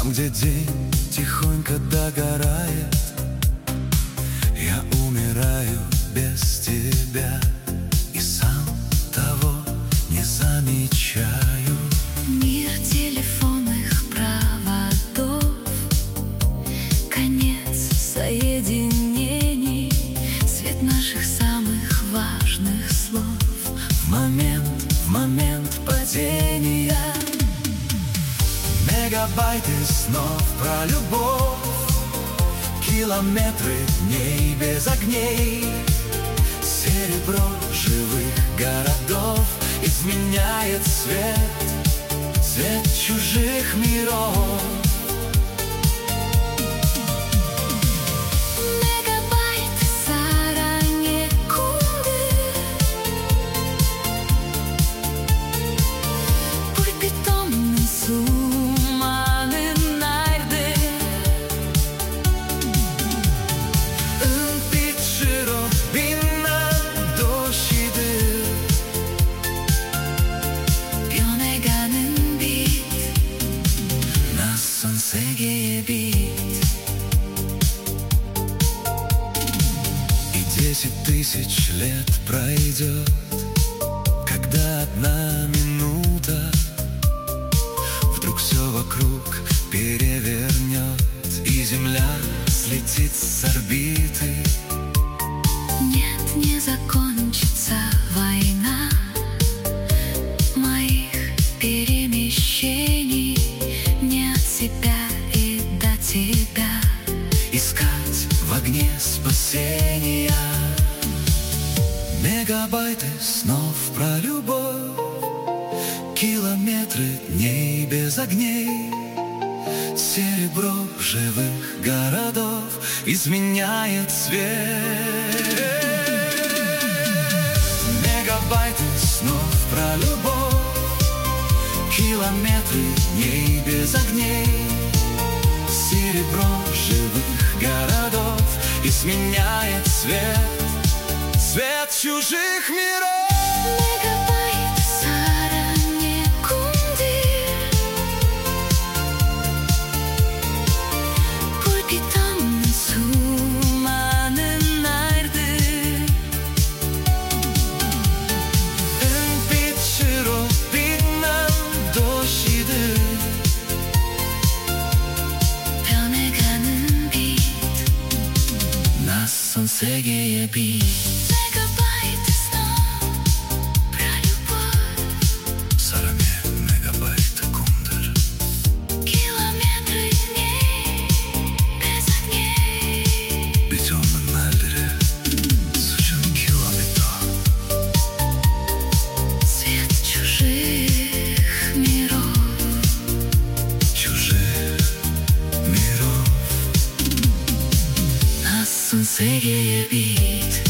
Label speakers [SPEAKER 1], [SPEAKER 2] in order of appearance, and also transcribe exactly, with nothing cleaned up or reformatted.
[SPEAKER 1] где день тихонько догорает. Я умираю без тебя и сам того не замечаю.
[SPEAKER 2] Мир телефонных проводов, конец соединений, свет наших самых важных слов.
[SPEAKER 1] В момент, в момент падения мегабайты снов про любовь, километры дней без огней, серебро живых городов изменяет свет, свет чужих миров. И десять тысяч лет пройдет, когда одна минута вдруг все вокруг перевернет, и Земля слетит с орбиты.
[SPEAKER 2] Нет, не закончится война моих перемещений, не от себя и до тебя
[SPEAKER 1] искать в огне спасения. Мегабайты снов про любовь, километры дней без огней, серебро живых городов изменяет свет. Мегабайты снов про любовь, километры дней без огней, серебро живых городов изменяет свет, свет чужих миров.
[SPEAKER 2] 세계의 빛 메가바이트 снов про любовь,
[SPEAKER 1] 사랑의 메가바이트 꿈들,
[SPEAKER 2] километры дней без огней,
[SPEAKER 1] бетонные 날들의 수천 킬ометр,
[SPEAKER 2] свет чужих миров,
[SPEAKER 1] чужих миров.
[SPEAKER 2] 낯선 세계의 빛.